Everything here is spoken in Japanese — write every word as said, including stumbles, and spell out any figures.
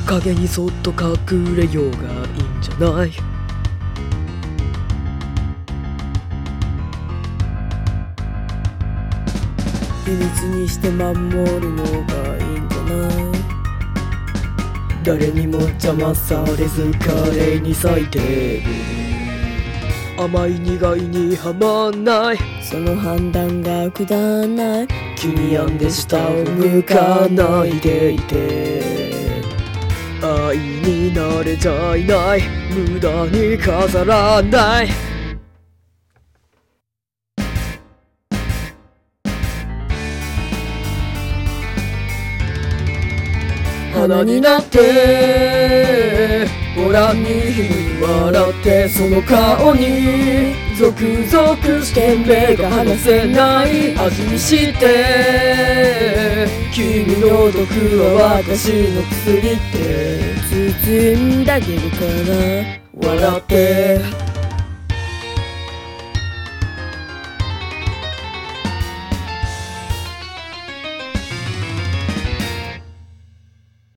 影にそっと隠れようがいいんじゃない。秘密にして守るのがいいんじゃない。誰にも邪魔されず華麗に咲いてる。甘い苦いにはまんない、 その判断がくだない。 気に病んで下を向かないでいて。愛になれちゃいない、無駄に飾らない。花になってご覧に日に笑って、その顔にゾクゾクして目が離せない。味見して君の毒は私の薬って包んであげるから笑って